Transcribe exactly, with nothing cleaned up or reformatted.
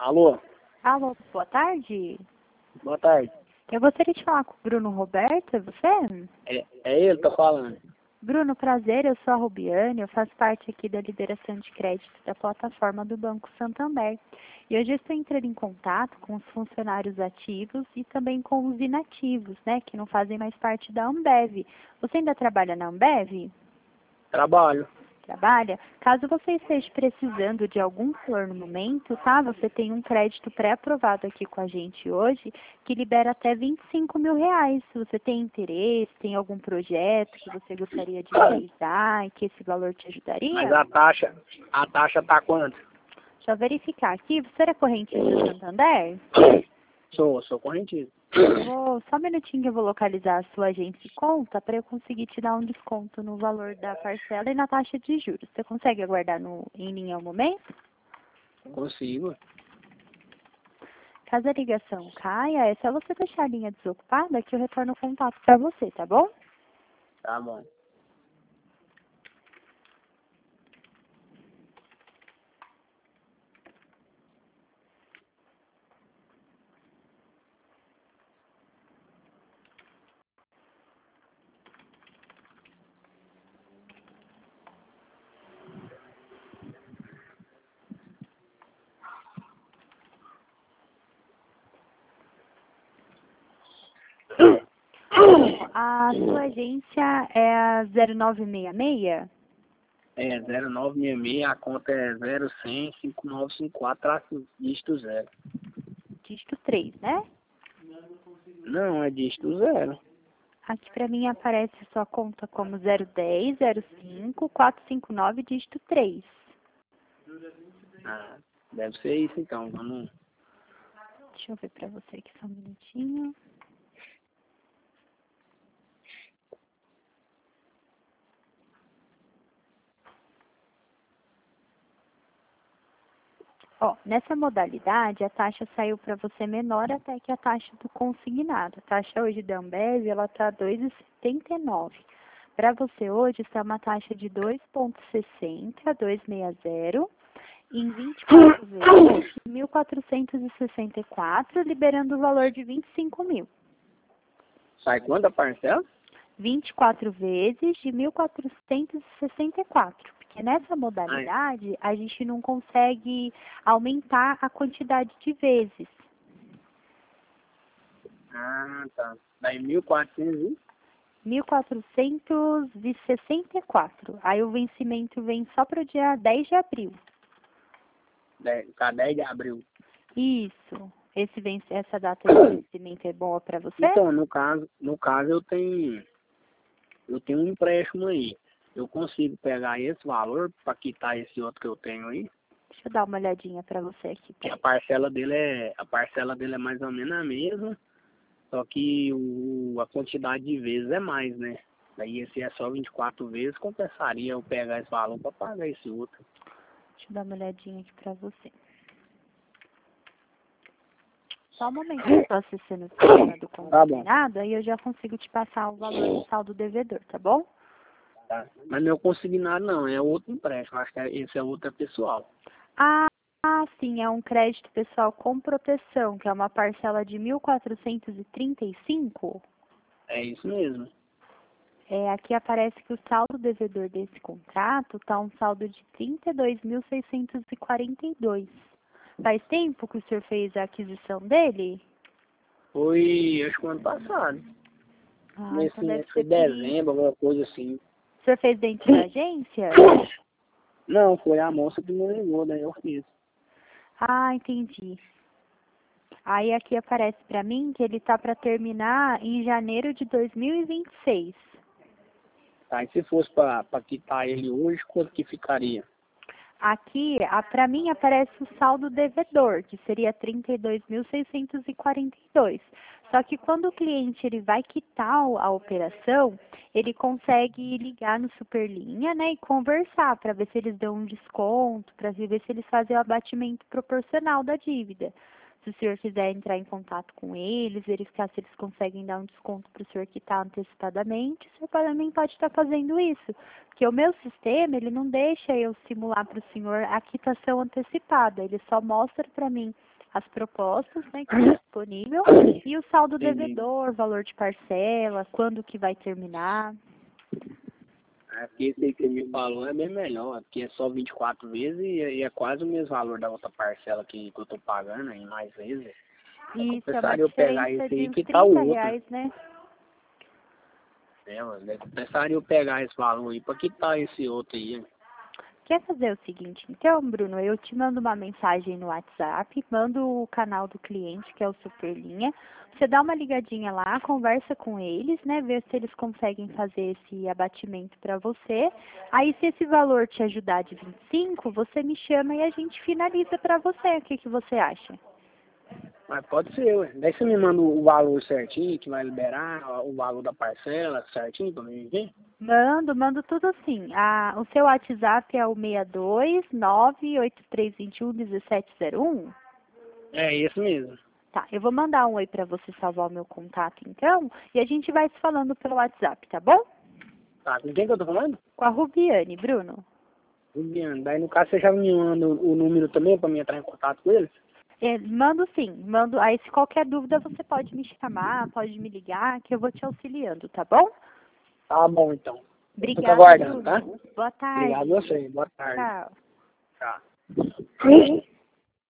Alô, Alô, boa tarde. boa tarde. Eu gostaria de falar com o Bruno Roberto, é você? É, é ele que tá falando. Bruno, prazer, eu sou a Rubiane, eu faço parte aqui da liberação de crédito da plataforma do Banco Santander. E hoje eu estou entrando em contato com os funcionários ativos e também com os inativos, né, que não fazem mais parte da Ambev. Você ainda trabalha na Ambev? Trabalho. Trabalha? Caso você esteja precisando de algum valor no momento, tá? Você tem um crédito pré-aprovado aqui com a gente hoje, que libera até vinte e cinco mil reais. Se você tem interesse, tem algum projeto que você gostaria de realizar e que esse valor te ajudaria? Mas a taxa, a taxa tá quanto? Deixa eu verificar aqui. Você é correntista do Santander? Sou, sou correntista. Vou, só um minutinho que eu vou localizar a sua agência e conta para eu conseguir te dar um desconto no valor da parcela e na taxa de juros. Você consegue aguardar no, em linha ao momento? Consigo. Caso a ligação caia, é só você deixar a linha desocupada que eu retorno o contato para você, tá bom? Tá bom. A sua agência é a zero nove seis seis? É zero nove seis seis, a conta é zero cem, cinco nove cinco quatro, traço dígito zero. Dígito três, né? Não, é dígito zero. Aqui para mim aparece a sua conta como zero dez, zero cinco, quatro cinco nove, dígito três. Ah, deve ser isso então, vamos. Deixa eu ver para você aqui só um minutinho. Ó, nessa modalidade, a taxa saiu para você menor até que a taxa do consignado. A taxa hoje da Ambev, ela está dois vírgula setenta e nove. Para você hoje, está uma taxa de dois vírgula sessenta, duzentos e sessenta, em vinte e quatro vezes de mil quatrocentos e sessenta e quatro, liberando o valor de vinte e cinco mil. Sai quanto a parcela? vinte e quatro vezes de mil quatrocentos e sessenta e quatro. Porque nessa modalidade, a gente não consegue aumentar a quantidade de vezes. Ah, tá. Daí mil e quatrocentos mil quatrocentos e sessenta e quatro. Aí o vencimento vem só para o dia dez de abril. e tá dez de abril. Isso. Esse vence, essa data de vencimento é boa para você? Então, no caso, no caso eu tenho eu tenho um empréstimo aí. Eu consigo pegar esse valor para quitar esse outro que eu tenho aí? Deixa eu dar uma olhadinha para você aqui. Que a parcela dele é a parcela dele é mais ou menos a mesma, só que o, a quantidade de vezes é mais, né? Daí esse é só vinte e quatro vezes, compensaria eu pegar esse valor para pagar esse outro. Deixa eu dar uma olhadinha aqui para você. Só um momento que eu estou acessando o sistema do consignado, aí eu já consigo te passar o valor do saldo devedor, tá bom? Tá. Mas não é consignado não, é outro empréstimo, acho que é- esse é outro é pessoal. Ah, ah, sim, é um crédito pessoal com proteção, que é uma parcela de mil quatrocentos e trinta e cinco. É isso mesmo. É, aqui aparece que o saldo devedor desse contrato está um saldo de trinta e dois mil seiscentos e quarenta e dois. Faz tempo que o senhor fez a aquisição dele? Foi, acho que o ano passado. Ah, Nesse, então deve foi ser por isso. dezembro, alguma coisa assim. O senhor fez dentro da agência? Não, foi a moça que me ligou, daí eu fiz. Ah, entendi. Aí aqui aparece para mim que ele tá para terminar em janeiro de dois mil e vinte e seis. Tá, e se fosse para quitar ele hoje, quanto que ficaria? Aqui, para mim aparece o saldo devedor, que seria trinta e dois mil seiscentos e quarenta e dois. Só que quando o cliente ele vai quitar o- a operação, ele consegue ligar no Superlinha, né, e conversar para ver se eles dão um desconto, para ver se eles fazem o abatimento proporcional da dívida. Se o senhor quiser entrar em contato com eles, verificar se eles conseguem dar um desconto para o senhor quitar antecipadamente, o senhor também pode estar fazendo isso. Porque o meu sistema, ele não deixa eu simular para o senhor a quitação antecipada, ele só mostra para mim as propostas, né, que está disponível, e o saldo devedor, valor de parcela, quando que vai terminar. É porque esse aí que você me falou é bem melhor, porque é só vinte e quatro vezes e, e é quase o mesmo valor da outra parcela que, que eu tô pagando em mais vezes. Isso, é uma Compensaria eu pegar diferença esse de aí uns que tá o trinta outro. reais, né? É, mano, compensaria eu pegar esse valor aí pra quitar esse outro aí. Né? Quer fazer o seguinte, então, Bruno, eu te mando uma mensagem no WhatsApp, mando o canal do cliente, que é o Superlinha, você dá uma ligadinha lá, conversa com eles, né, ver se eles conseguem fazer esse abatimento para você. Aí, se esse valor te ajudar de vinte e cinco, você me chama e a gente finaliza para você. O que, que você acha? Mas pode ser, ué. Daí você me manda o valor certinho, que vai liberar, o valor da parcela certinho pra mim ver? Mando, mando tudo assim. Ah, o seu WhatsApp é o seis dois nove oito três dois um um sete zero um? É isso mesmo. Tá, eu vou mandar um oi pra você salvar o meu contato então, e a gente vai se falando pelo WhatsApp, tá bom? Tá, com quem que eu tô falando? Com a Rubiane, Bruno. Juliano. Daí no caso você já me manda o, o número também pra mim entrar em contato com eles? É, mando sim, mando. Aí se qualquer dúvida você pode me chamar, pode me ligar, que eu vou te auxiliando, tá bom? Tá bom então. Eu tô Obrigada, aguardando, Bruno. tá? Boa tarde. Obrigado a você. Boa tarde. Tchau. Tchau.